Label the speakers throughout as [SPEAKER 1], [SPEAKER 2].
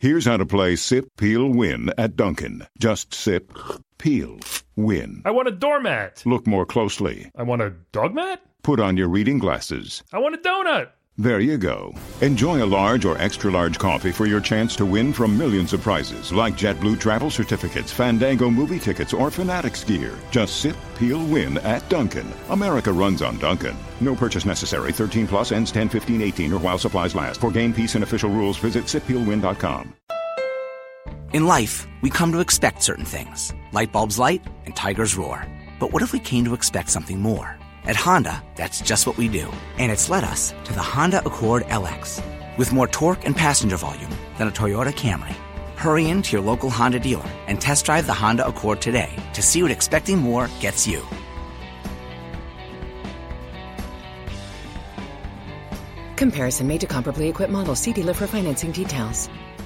[SPEAKER 1] Here's how to play Sip, Peel, Win at Dunkin'. Just sip, peel, win.
[SPEAKER 2] I want a doormat.
[SPEAKER 1] Look more closely.
[SPEAKER 2] I want a dog mat.
[SPEAKER 1] Put on your reading glasses.
[SPEAKER 2] I want a donut.
[SPEAKER 1] There you go. Enjoy a large or extra-large coffee for your chance to win from millions of prizes like JetBlue travel certificates, Fandango movie tickets, or Fanatics gear. Just sip, peel, win at Dunkin'. America runs on Dunkin'. No purchase necessary. 18 plus ends 10/15/18 or while supplies last. For game, peace, and official rules, visit sippeelwin.com.
[SPEAKER 3] In life, we come to expect certain things. Light bulbs light and tigers roar. But what if we came to expect something more? At Honda, that's just what we do. And it's led us to the Honda Accord LX. With more torque and passenger volume than a Toyota Camry. Hurry into your local Honda dealer and test drive the Honda Accord today to see what expecting more gets you.
[SPEAKER 4] Comparison made to comparably equipped models. See dealer for financing details.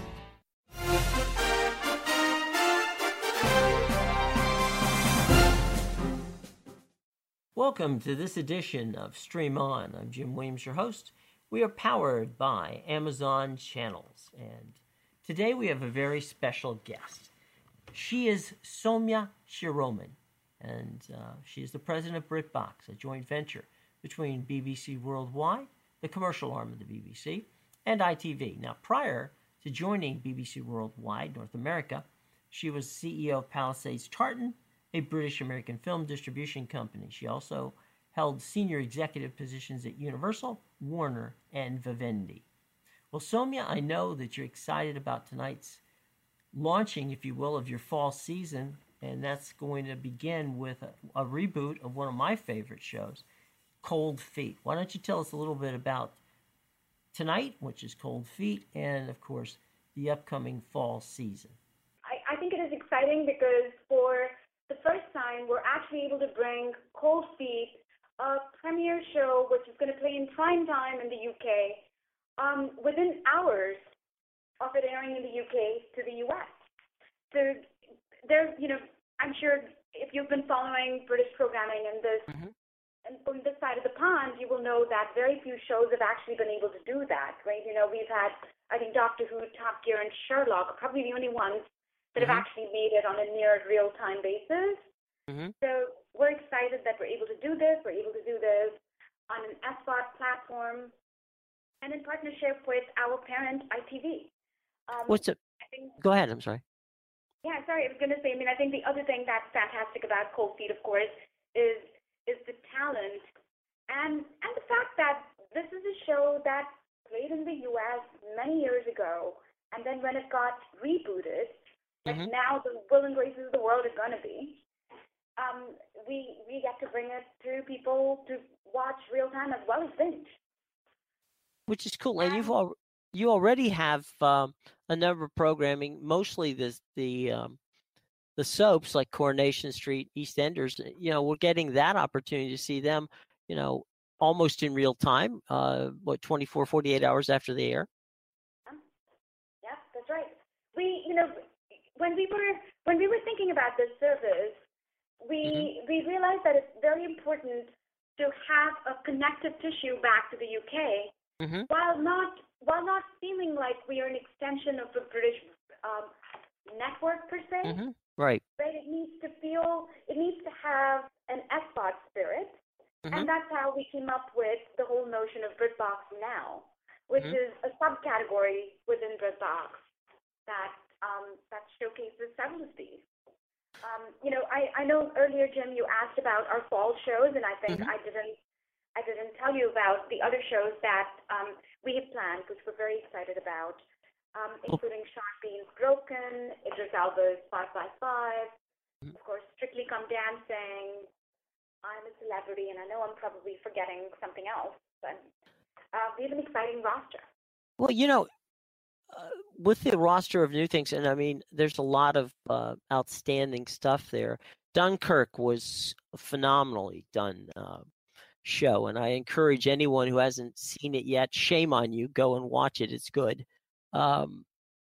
[SPEAKER 5] Welcome to this edition of Stream On. I'm Jim Williams, your host. We are powered by Amazon Channels, and today we have a very special guest. She is Soumya Shiroman, and she is the president of BritBox, a joint venture between BBC Worldwide, the commercial arm of the BBC, and ITV. Now, prior to joining BBC Worldwide North America, she was CEO of Palisades Tartan, a British-American film distribution company. She also held senior executive positions at Universal, Warner, and Vivendi. Well, Soumya, I know that you're excited about tonight's launching, if you will, of your fall season, and that's going to begin with a reboot of one of my favorite shows, Cold Feet. Why don't you tell us a little bit about tonight, which is Cold Feet, and, of course, the upcoming fall season?
[SPEAKER 6] I think it is exciting because for the first time, we're actually able to bring Cold Feet, a premiere show which is going to play in prime time in the UK, within hours of it airing in the UK to the US. So there's, I'm sure if you've been following British programming in this, and on this side of the pond, you will know that very few shows have actually been able to do that, right? We've had, I think, Doctor Who, Top Gear, and Sherlock, probably the only ones that have actually made it on a near real-time basis. So we're excited that we're able to do this. We're able to do this on an SVOD platform and in partnership with our parent, ITV.
[SPEAKER 5] Go ahead, I'm sorry.
[SPEAKER 6] Yeah, sorry, I was going to say, I think the other thing that's fantastic about Cold Feet, of course, is the talent and the fact that this is a show that played in the U.S. many years ago, and then when it got rebooted, like now the Will and Graces of the world are going to be, we get to bring it to people to watch real time as well as binge.
[SPEAKER 5] Which is cool. And you already have a number of programming, mostly the soaps like Coronation Street, EastEnders. We're getting that opportunity to see them, almost in real time, 24, 48 hours after they air.
[SPEAKER 6] Yeah, that's right. When we were thinking about this service, we realized that it's very important to have a connective tissue back to the UK, while not feeling like we are an extension of the British network per se.
[SPEAKER 5] Right.
[SPEAKER 6] Right. It needs to have an SVOD spirit, and that's how we came up with the whole notion of BritBox Now, which is a subcategory within BritBox that showcases several of these. I know earlier, Jim, you asked about our fall shows, and I think I didn't tell you about the other shows that we have planned, which we're very excited about, including Sean Bean's Broken, Idris Elba's 5 by 5, of course, Strictly Come Dancing, I'm a Celebrity, and I know I'm probably forgetting something else, but we have an exciting roster.
[SPEAKER 5] Well, with the roster of new things, and there's a lot of outstanding stuff there. Dunkirk was a phenomenally done show, and I encourage anyone who hasn't seen it yet, shame on you, go and watch it. It's good. The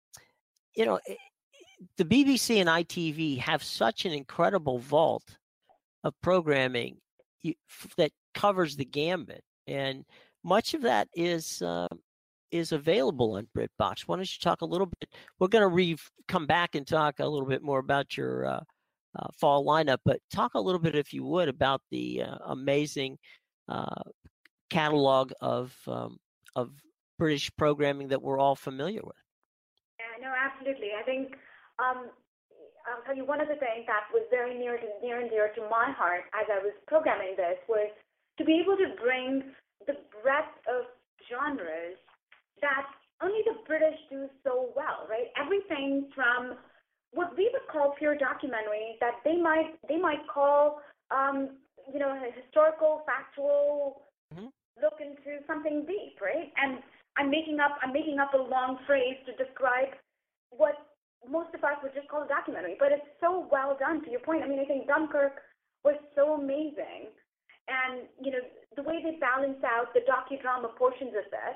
[SPEAKER 5] BBC and ITV have such an incredible vault of programming that covers the gambit, and much of that is is available on BritBox. Why don't you talk a little bit? We're going to come back and talk a little bit more about your fall lineup, but talk a little bit, if you would, about the amazing catalog of British programming that we're all familiar with.
[SPEAKER 6] Yeah, no, absolutely. I think I'll tell you one of the things that was very near and dear to my heart as I was programming this was to be able to bring the breadth of genres that only the British do so well, right? Everything from what we would call pure documentary that they might call a historical, factual look into something deep, right? And I'm making up a long phrase to describe what most of us would just call a documentary, but it's so well done. To your point, I mean, I think Dunkirk was so amazing, and the way they balance out the docudrama portions of it,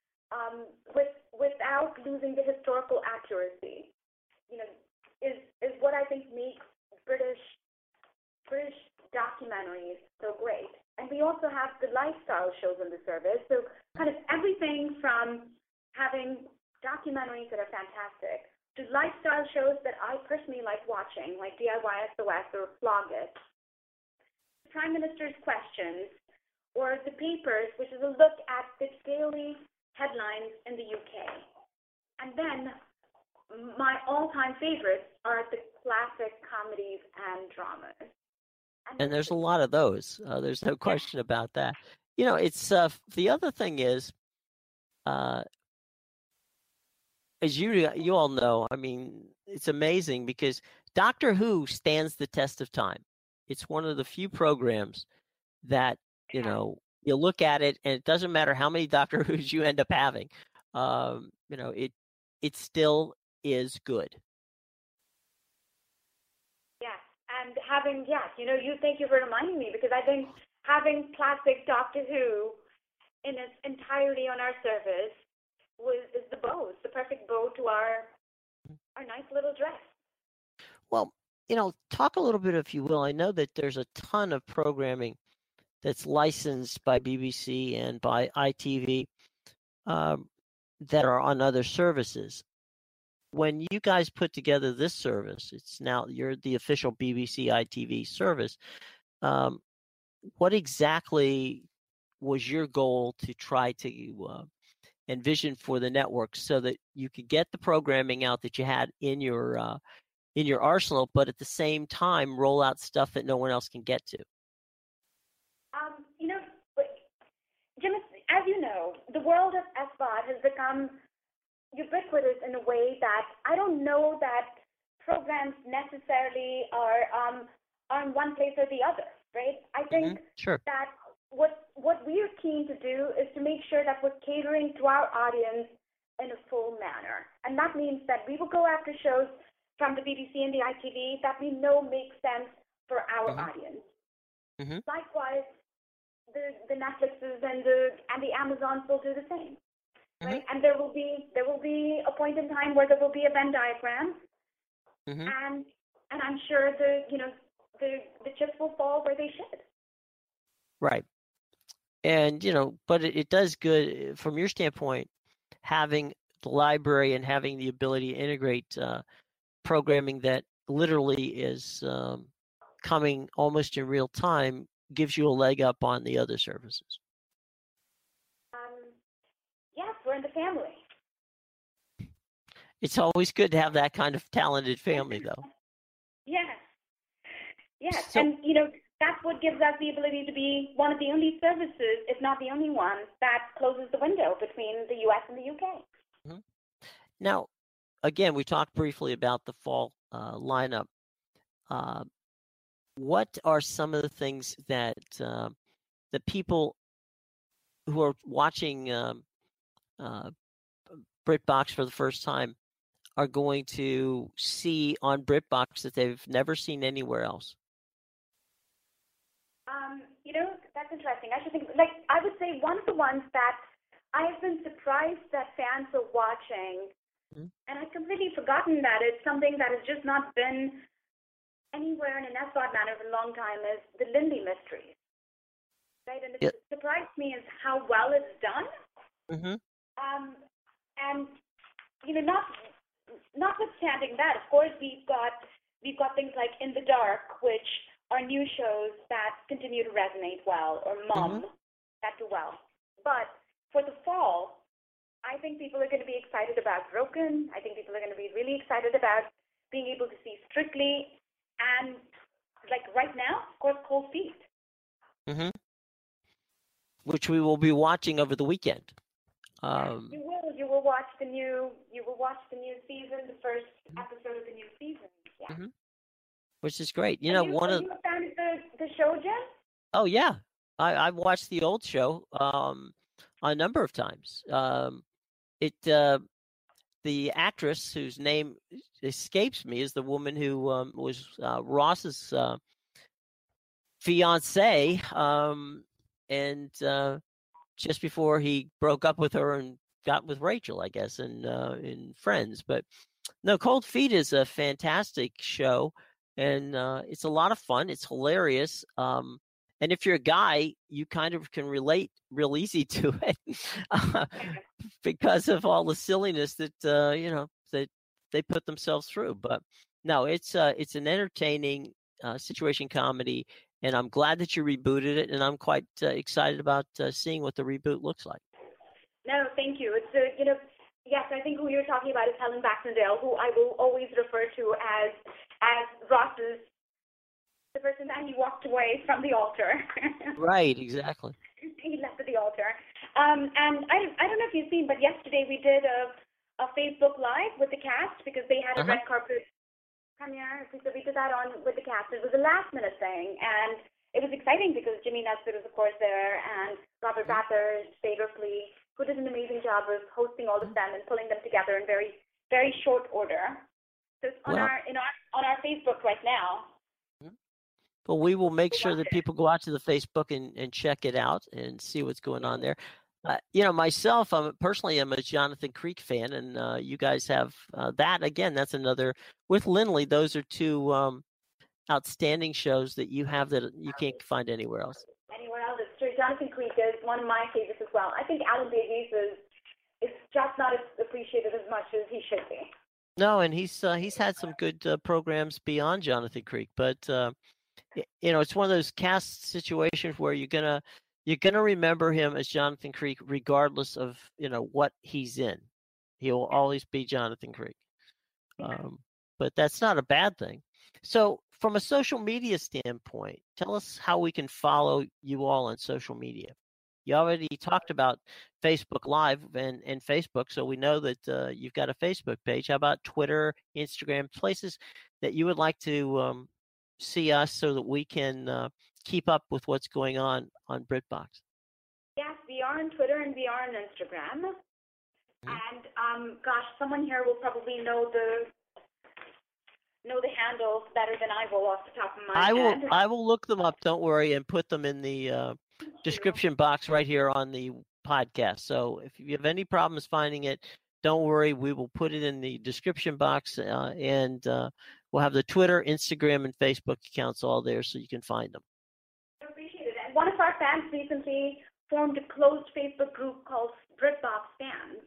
[SPEAKER 6] without losing the historical accuracy, is what I think makes British documentaries so great. And we also have the lifestyle shows on the service, so kind of everything from having documentaries that are fantastic to lifestyle shows that I personally like watching, like DIY SOS or Flog It, Prime Minister's Questions, or The Papers, which is a look at the daily headlines in the UK. And then my all-time favorites are the classic comedies and dramas.
[SPEAKER 5] And there's a lot of those. There's no question about that. It's the other thing is, as you all know, I mean, it's amazing because Doctor Who stands the test of time. It's one of the few programs that you look at it, and it doesn't matter how many Doctor Whos you end up having. It still is good.
[SPEAKER 6] And having, you thank you for reminding me, because I think having classic Doctor Who in its entirety on our service is the bow. It's the perfect bow to our nice little dress.
[SPEAKER 5] Well, talk a little bit, if you will. I know that there's a ton of programming that's licensed by BBC and by ITV that are on other services. When you guys put together this service, you're the official BBC ITV service. What exactly was your goal to try to envision for the network so that you could get the programming out that you had in your arsenal, but at the same time roll out stuff that no one else can get to?
[SPEAKER 6] Jim, as you know, the world of SVOD has become ubiquitous in a way that I don't know that programs necessarily are in one place or the other, right? I think that what we are keen to do is to make sure that we're catering to our audience in a full manner. And that means that we will go after shows from the BBC and the ITV that we know make sense for our audience. Likewise, the Netflixes and the Amazons will do the same. Right? And there will be a point in time where there will be a Venn diagram, and I'm sure the chips will fall where they should.
[SPEAKER 5] Right, and but it does good from your standpoint, having the library and having the ability to integrate programming that literally is coming almost in real time gives you a leg up on the other services.
[SPEAKER 6] Yes, we're in the family.
[SPEAKER 5] It's always good to have that kind of talented family, though.
[SPEAKER 6] Yes. So, and that's what gives us the ability to be one of the only services, if not the only one, that closes the window between the U.S. and the UK.
[SPEAKER 5] Now, again, we talked briefly about the fall lineup. What are some of the things that the people who are watching BritBox for the first time are going to see on BritBox that they've never seen anywhere else?
[SPEAKER 6] That's interesting. I should think, I would say one of the ones that I've been surprised that fans are watching, and I've completely forgotten that it's something that has just not been anywhere in an SVOD manner for a long time, is the Lindy Mysteries. Right? And it surprised me is how well it's done. And notwithstanding that, of course, we've got things like In the Dark, which are new shows that continue to resonate well, or Mom, that do well. But for the fall, I think people are going to be excited about Broken. I think people are going to be really excited about being able to see Strictly, and like right now, of course, Cold Feet.
[SPEAKER 5] Mm-hmm. Which we will be watching over the weekend.
[SPEAKER 6] You will. You will watch the new season, the first episode of the new season. Yeah.
[SPEAKER 5] Mm-hmm. Which is great.
[SPEAKER 6] Are you a fan of the show, Jim?
[SPEAKER 5] Oh yeah, I've watched the old show a number of times. The actress whose name escapes me is the woman who was Ross's fiance, and just before he broke up with her and got with Rachel, I guess, in Friends. But no, Cold Feet is a fantastic show, and it's a lot of fun. It's hilarious. And if you're a guy, you kind of can relate real easy to it because of all the silliness that that they put themselves through. But no, it's an entertaining situation comedy, and I'm glad that you rebooted it, and I'm quite excited about seeing what the reboot looks like.
[SPEAKER 6] No, thank you. It's yes, I think who you're talking about is Helen Baxendale, who I will always refer to as Ross's. The person that he walked away from the altar.
[SPEAKER 5] Right, exactly.
[SPEAKER 6] He left at the altar. And I don't know if you've seen, but yesterday we did a Facebook Live with the cast because they had a red carpet premiere. So we did that on with the cast. It was a last-minute thing, and it was exciting because Jimmy Nesbitt was, of course, there, and Robert Bathurst, Bader Flea, who did an amazing job of hosting all of them and pulling them together in very, very short order. So it's on our Facebook right now.
[SPEAKER 5] Well, we will make sure that people go out to the Facebook and check it out and see what's going on there. Myself, I'm a Jonathan Creek fan, and you guys have that. Again, that's another, with Lindley, those are two outstanding shows that you have that you can't find anywhere else.
[SPEAKER 6] Anywhere else, it's true. Jonathan Creek is one of my favorites as well. I think Alan Davies is just not as appreciated as much as he should be.
[SPEAKER 5] No, and he's had some good programs beyond Jonathan Creek, but it's one of those cast situations where you're gonna remember him as Jonathan Creek regardless of what he's in. He will always be Jonathan Creek, but that's not a bad thing. So, from a social media standpoint, tell us how we can follow you all on social media. You already talked about Facebook Live and Facebook, so we know that you've got a Facebook page. How about Twitter, Instagram, places that you would like to see us so that we can keep up with what's going on BritBox?
[SPEAKER 6] Yes, we are on Twitter and we are on Instagram. And someone here will probably know the handles better than I will off the top of my head.
[SPEAKER 5] I will look them up, don't worry, and put them in the description box right here on the podcast. So if you have any problems finding it, don't worry, we will put it in the description box, and we'll have the Twitter, Instagram, and Facebook accounts all there so you can find them.
[SPEAKER 6] I appreciate it. And one of our fans recently formed a closed Facebook group called BritBox Fans.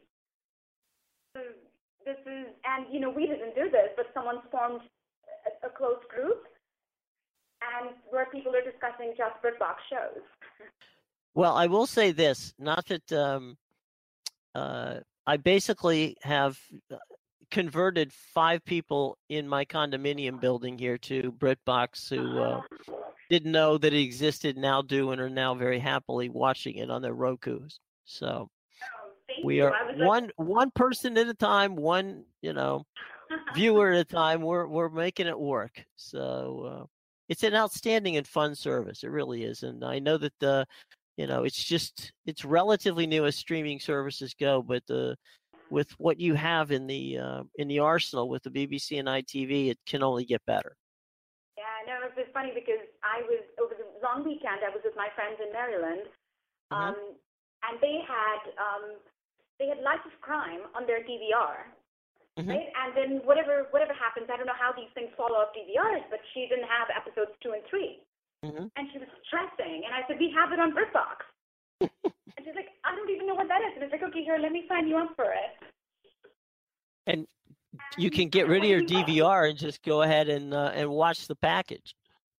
[SPEAKER 6] We didn't do this, but someone's formed a closed group, and where people are discussing just BritBox shows.
[SPEAKER 5] Well, I will say this, not that I basically have converted 5 people in my condominium building here to BritBox who didn't know that it existed, now do, and are now very happily watching it on their Rokus. So we are one person at a time, one viewer at a time. We're making it work. So it's an outstanding and fun service. It really is, and I know that it's relatively new as streaming services go, but with what you have in the arsenal with the BBC and ITV, it can only get better.
[SPEAKER 6] Yeah, no, it was funny because over the long weekend, I was with my friends in Maryland, and they had Life of Crime on their DVR, right? And then whatever happens, I don't know how these things follow up DVRs, but she didn't have episodes 2 and 3. And she was stressing, and I said, we have it on BritBox. And And she's like, I don't even know what that is. And it's like, okay, here, let me sign you up for it.
[SPEAKER 5] And you can get rid of your DVR and just go ahead and watch the package.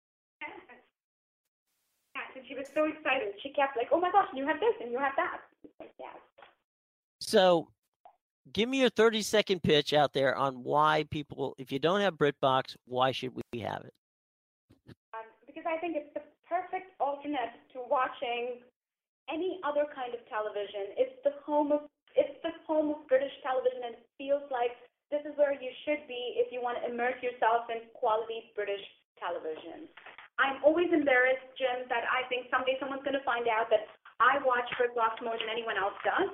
[SPEAKER 6] Yes, and she was so excited. She kept like, oh my gosh, you have this and you have that. Like, yes.
[SPEAKER 5] So give me your 30-second pitch out there on why people, if you don't have BritBox, why should we have it?
[SPEAKER 6] Because I think it's the perfect alternate to watching any other kind of television. It's the home of British television, and it feels like this is where you should be if you want to immerse yourself in quality British television. I'm always embarrassed, Jim, that I think someday someone's going to find out that I watch BritBox more than anyone else does.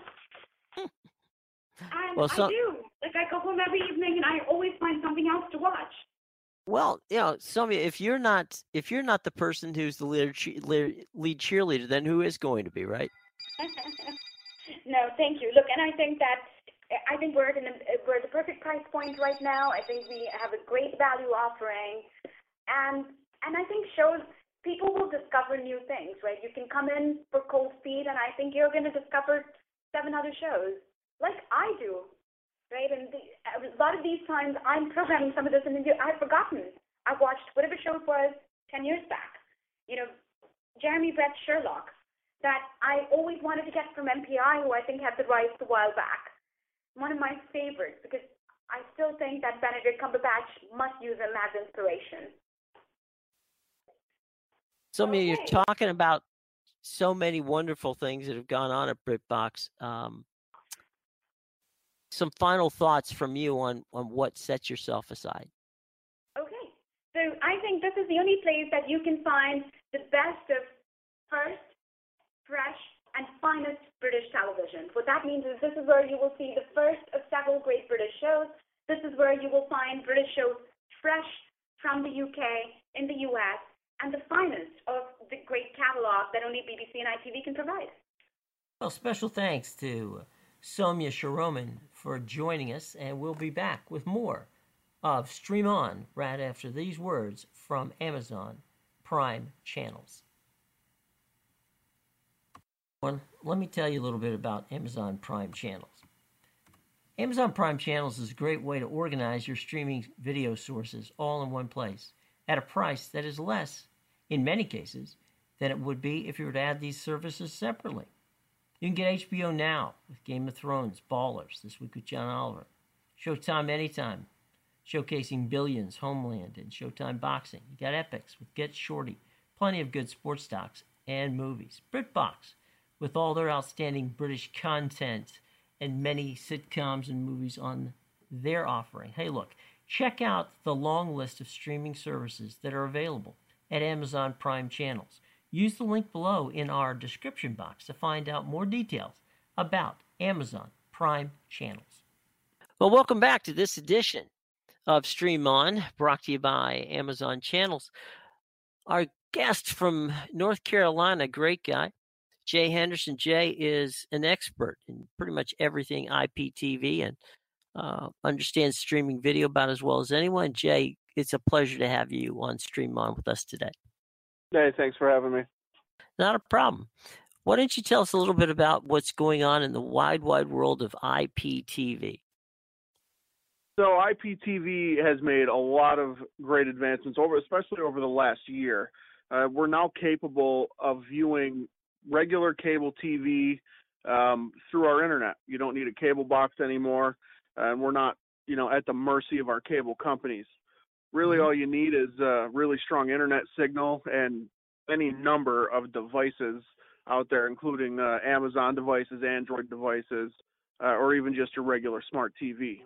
[SPEAKER 6] And I do. Like, I go home every evening and I always find something else to watch.
[SPEAKER 5] Well, Soumya, if you're not the person who's the lead cheerleader, then who is going to be, right?
[SPEAKER 6] No, thank you. Look, and I think we're at the perfect price point right now. I think we have a great value offering, and I think shows people will discover new things, right? You can come in for Cold Feet, and I think you're going to discover 7 other shows, like I do, right? And a lot of these times I'm programming some of this, and I've forgotten. I watched whatever show it was 10 years back. Jeremy Brett's Sherlock, that I always wanted to get from MPI, who I think had the rights a while back. One of my favorites, because I still think that Benedict Cumberbatch must use him as inspiration.
[SPEAKER 5] Soumya, you're talking about so many wonderful things that have gone on at BritBox. Some final thoughts from you on what sets yourself aside.
[SPEAKER 6] Okay. So I think this is the only place that you can find the best of first, fresh, and finest British television. What that means is this is where you will see the first of several great British shows. This is where you will find British shows fresh from the UK, in the US, and the finest of the great catalog that only BBC and ITV can provide.
[SPEAKER 5] Well, special thanks to Soumya Shiroman for joining us, and we'll be back with more of Stream On right after these words from Amazon Prime Channels. Well, let me tell you a little bit about Amazon Prime Channels. Amazon Prime Channels is a great way to organize your streaming video sources all in one place at a price that is less, in many cases, than it would be if you were to add these services separately. You can get HBO Now with Game of Thrones, Ballers, This Week with John Oliver, Showtime Anytime, showcasing Billions, Homeland, and Showtime Boxing. You got Epix with Get Shorty, plenty of good sports docs and movies. BritBox with all their outstanding British content and many sitcoms and movies on their offering. Hey, look, check out the long list of streaming services that are available at Amazon Prime Channels. Use the link below in our description box to find out more details about Amazon Prime Channels. Well, welcome back to this edition of Stream On, brought to you by Amazon Channels. Our guest from North Carolina, great guy, Jay Henderson. Jay is an expert in pretty much everything IPTV and understands streaming video about as well as anyone. Jay, it's a pleasure to have you on Stream On with us today.
[SPEAKER 7] Hey, thanks for having me.
[SPEAKER 5] Not a problem. Why don't you tell us a little bit about what's going on in the wide world of IPTV?
[SPEAKER 7] So IPTV has made a lot of great advancements, especially over the last year. We're now capable of viewing regular cable TV through our internet. You don't need a cable box anymore, and we're not, at the mercy of our cable companies. Really, all you need is a really strong internet signal and any number of devices out there, including Amazon devices, Android devices, or even just your regular smart TV.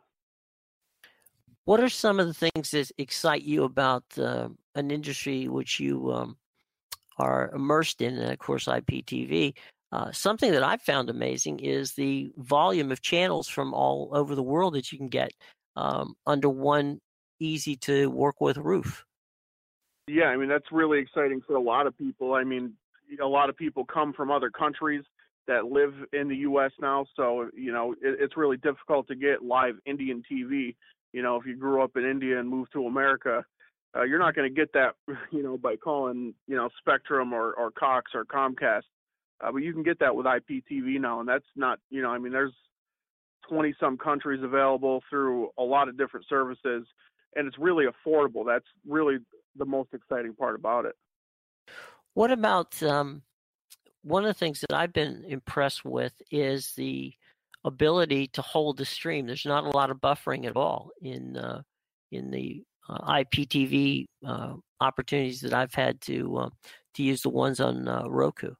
[SPEAKER 5] What are some of the things that excite you about an industry which you are immersed in, and of course IPTV? Something that I've found amazing is the volume of channels from all over the world that you can get under one easy to work with roof.
[SPEAKER 7] Yeah, I mean, that's really exciting for a lot of people. I mean, a lot of people come from other countries that live in the U.S. now, so, it's really difficult to get live Indian TV. If you grew up in India and moved to America, you're not going to get that, by calling, Spectrum or Cox or Comcast. But you can get that with IPTV now, and that's not, there's 20-some countries available through a lot of different services, and it's really affordable. That's really the most exciting part about it.
[SPEAKER 5] What about one of the things that I've been impressed with is the ability to hold the stream. There's not a lot of buffering at all in the IPTV opportunities that I've had to use the ones on Roku.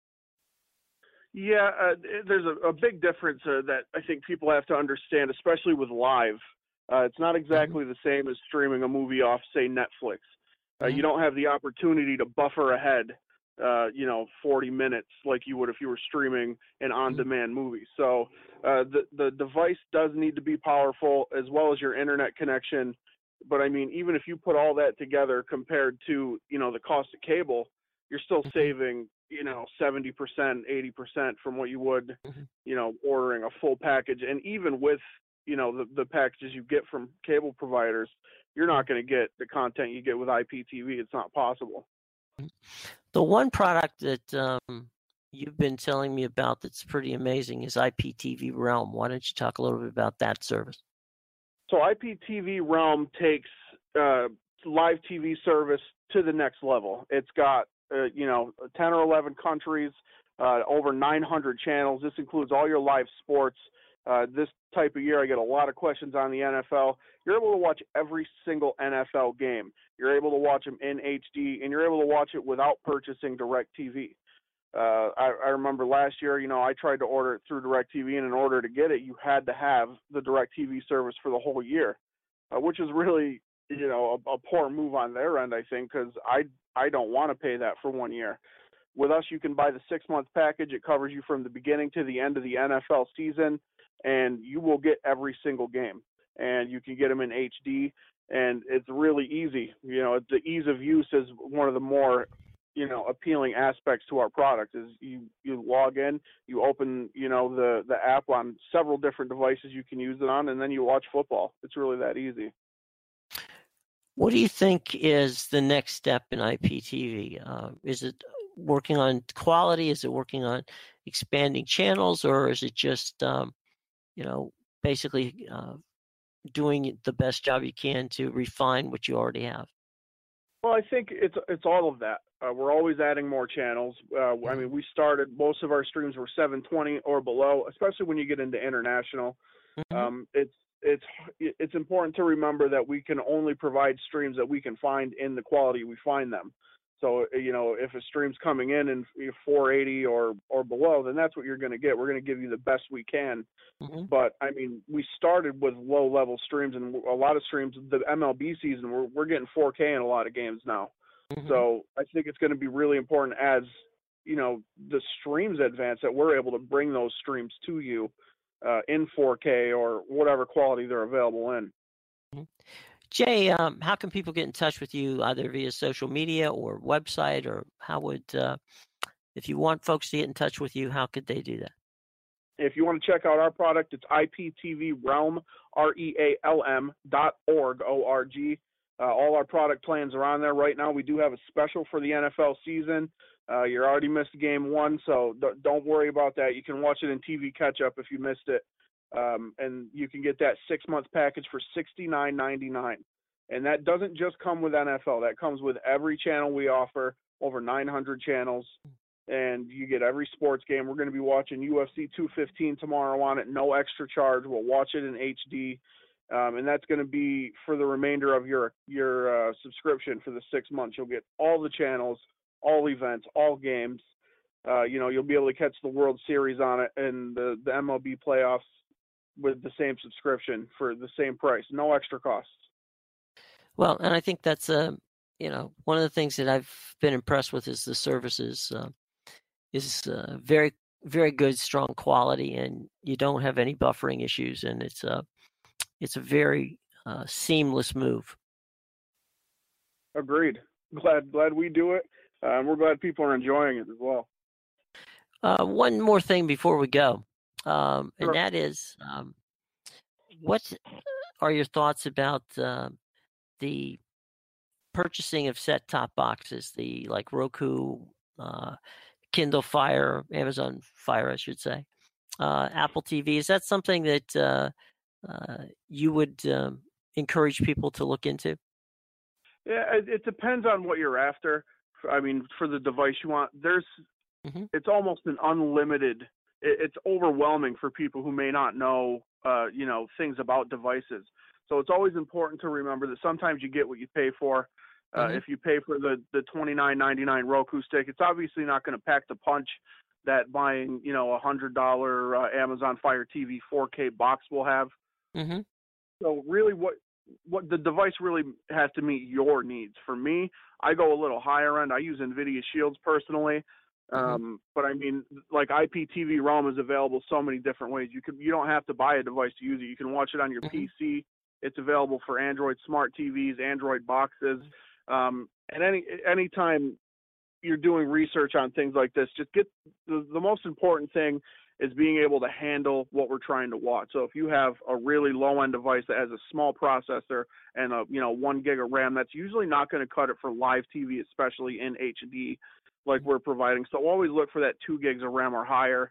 [SPEAKER 7] Yeah, there's a big difference that I think people have to understand, especially with live. It's not exactly the same as streaming a movie off, say, Netflix. You don't have the opportunity to buffer ahead, 40 minutes like you would if you were streaming an on-demand movie. So the device does need to be powerful, as well as your internet connection. But, I mean, even if you put all that together compared to, the cost of cable, you're still saving, 70%, 80% from what you would, ordering a full package. And even with, the packages you get from cable providers, you're not going to get the content you get with IPTV. It's not possible.
[SPEAKER 5] The one product that you've been telling me about that's pretty amazing is IPTV Realm. Why don't you talk a little bit about that service?
[SPEAKER 7] So IPTV Realm takes live TV service to the next level. It's got 10 or 11 countries, over 900 channels. This includes all your live sports. This type of year, I get a lot of questions on the NFL. You're able to watch every single NFL game. You're able to watch them in HD, and you're able to watch it without purchasing DirecTV. I remember last year, I tried to order it through DirecTV, and in order to get it, you had to have the DirecTV service for the whole year, which is really, a poor move on their end, I think, because I don't want to pay that for 1 year. With us, you can buy the 6-month package. It covers you from the beginning to the end of the NFL season, and you will get every single game. And you can get them in HD, and it's really easy. The ease of use is one of the more, appealing aspects to our product. Is you log in, you open, the app on several different devices you can use it on, and then you watch football. It's really that easy.
[SPEAKER 5] What do you think is the next step in IPTV? Is it working on quality? Is it working on expanding channels, or is it just, basically doing the best job you can to refine what you already have?
[SPEAKER 7] Well, I think it's all of that. We're always adding more channels. I mean, we started, most of our streams were 720 or below, especially when you get into international. It's important to remember that we can only provide streams that we can find in the quality we find them. So, if a stream's coming in 480 or below, then that's what you're going to get. We're going to give you the best we can. But, I mean, we started with low-level streams, and a lot of streams, the MLB season, we're getting 4K in a lot of games now. So I think it's going to be really important as, the streams advance, that we're able to bring those streams to you in 4K or whatever quality they're available in.
[SPEAKER 5] Jay, how can people get in touch with you, either via social media or website, or how would, if you want folks to get in touch with you, how could they do that?
[SPEAKER 7] If you want to check out our product, it's IPTV Realm, REALM.org, O-R-G. All our product plans are on there right now. We do have a special for the NFL season. You already missed game 1, so don't worry about that. You can watch it in TV catch-up if you missed it. And you can get that 6-month package for $69.99. And that doesn't just come with NFL. That comes with every channel we offer, over 900 channels. And you get every sports game. We're going to be watching UFC 215 tomorrow on it, no extra charge. We'll watch it in HD. And that's going to be for the remainder of your subscription for the 6 months. You'll get all the channels, all events, all games. You'll be able to catch the World Series on it and the MLB playoffs with the same subscription for the same price, no extra costs.
[SPEAKER 5] Well, and I think that's one of the things that I've been impressed with is the services is very, very good, strong quality, and you don't have any buffering issues, and it's a very seamless move.
[SPEAKER 7] Agreed. Glad we do it, and we're glad people are enjoying it as well.
[SPEAKER 5] One more thing before we go.
[SPEAKER 7] Sure.
[SPEAKER 5] And that is, what are your thoughts about the purchasing of set-top boxes, the like Roku, Kindle Fire, Amazon Fire, I should say, Apple TV. Is that something that you would encourage people to look into?
[SPEAKER 7] Yeah, it depends on what you're after. I mean, for the device you want, it's almost an unlimited. It's overwhelming for people who may not know, things about devices. So it's always important to remember that sometimes you get what you pay for. If you pay for the $29.99 Roku stick, it's obviously not going to pack the punch that buying, a $100 Amazon Fire TV 4K box will have. So really, what the device really has to meet your needs. For me, I go a little higher end. I use NVIDIA Shields personally. But I mean, like IPTV Realm is available so many different ways. You don't have to buy a device to use it. You can watch it on your PC. It's available for Android smart TVs, Android boxes. And anytime you're doing research on things like this, just get the most important thing is being able to handle what we're trying to watch. So if you have a really low-end device that has a small processor and 1 gig of RAM, that's usually not going to cut it for live TV, especially in HD like we're providing. So always look for that 2 gigs of RAM or higher,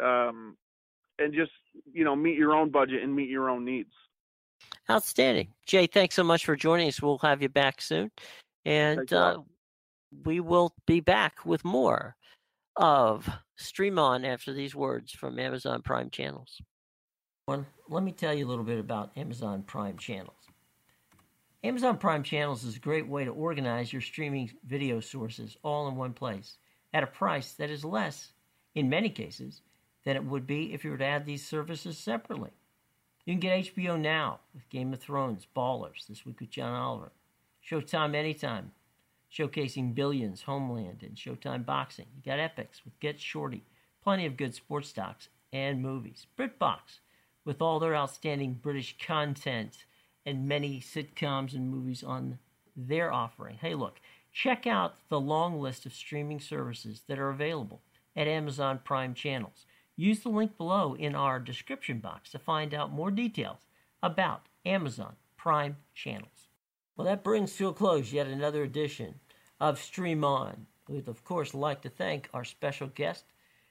[SPEAKER 7] and just, meet your own budget and meet your own needs.
[SPEAKER 5] Outstanding. Jay, thanks so much for joining us. We'll have you back soon. And we will be back with more of Stream On after these words from Amazon Prime Channels. Let me tell you a little bit about Amazon Prime Channels. Amazon Prime Channels is a great way to organize your streaming video sources all in one place at a price that is less, in many cases, than it would be if you were to add these services separately. You can get HBO Now with Game of Thrones, Ballers, This Week with John Oliver, Showtime Anytime, showcasing Billions, Homeland, and Showtime Boxing. You got Epix with Get Shorty, plenty of good sports stocks and movies. BritBox with all their outstanding British content and many sitcoms and movies on their offering. Hey, look, check out the long list of streaming services that are available at Amazon Prime Channels. Use the link below in our description box to find out more details about Amazon Prime Channels. Well, that brings to a close yet another edition of Stream On. We'd, of course, like to thank our special guest,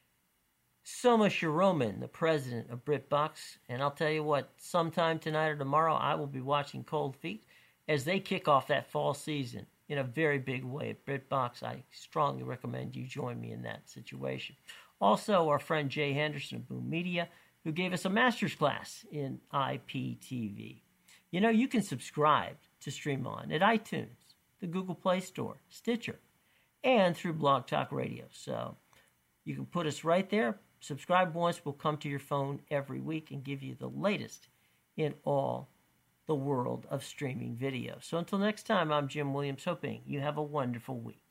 [SPEAKER 5] Soma Shiroman, the president of BritBox. And I'll tell you what, sometime tonight or tomorrow, I will be watching Cold Feet as they kick off that fall season in a very big way at BritBox. I strongly recommend you join me in that situation. Also, our friend Jay Henderson of Boom Media, who gave us a master's class in IPTV. You can subscribe to Stream On at iTunes, the Google Play Store, Stitcher, and through Blog Talk Radio. So you can put us right there. Subscribe once, we'll come to your phone every week and give you the latest in all the world of streaming video. So until next time, I'm Jim Williams, hoping you have a wonderful week.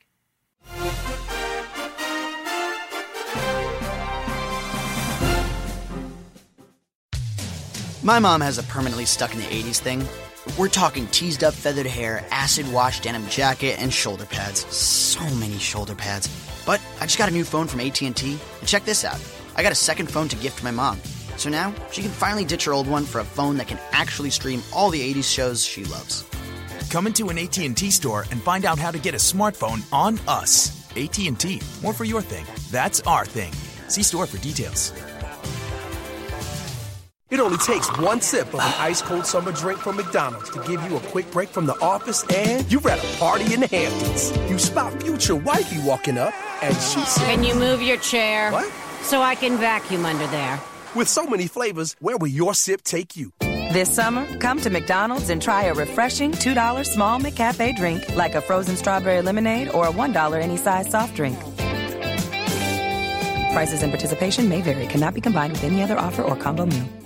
[SPEAKER 3] My mom has a permanently stuck in the 80s thing. We're talking teased up feathered hair, acid wash denim jacket, and shoulder pads. So many shoulder pads. But I just got a new phone from AT&T, and check this out. I got a second phone to gift my mom. So now she can finally ditch her old one for a phone that can actually stream all the 80s shows she loves.
[SPEAKER 8] Come into an AT&T store and find out how to get a smartphone on us. AT&T, more for your thing. That's our thing. See store for details.
[SPEAKER 9] It only takes one sip of an ice-cold summer drink from McDonald's to give you a quick break from the office and you're at a party in the Hamptons. You spot future wifey walking up and she says,
[SPEAKER 10] "Can you move your chair?
[SPEAKER 9] What?
[SPEAKER 10] So I can vacuum under there."
[SPEAKER 9] With so many flavors, where will your sip take you?
[SPEAKER 11] This summer, come to McDonald's and try a refreshing $2 small McCafe drink like a frozen strawberry lemonade or a $1 any size soft drink. Prices and participation may vary. Cannot be combined with any other offer or combo meal.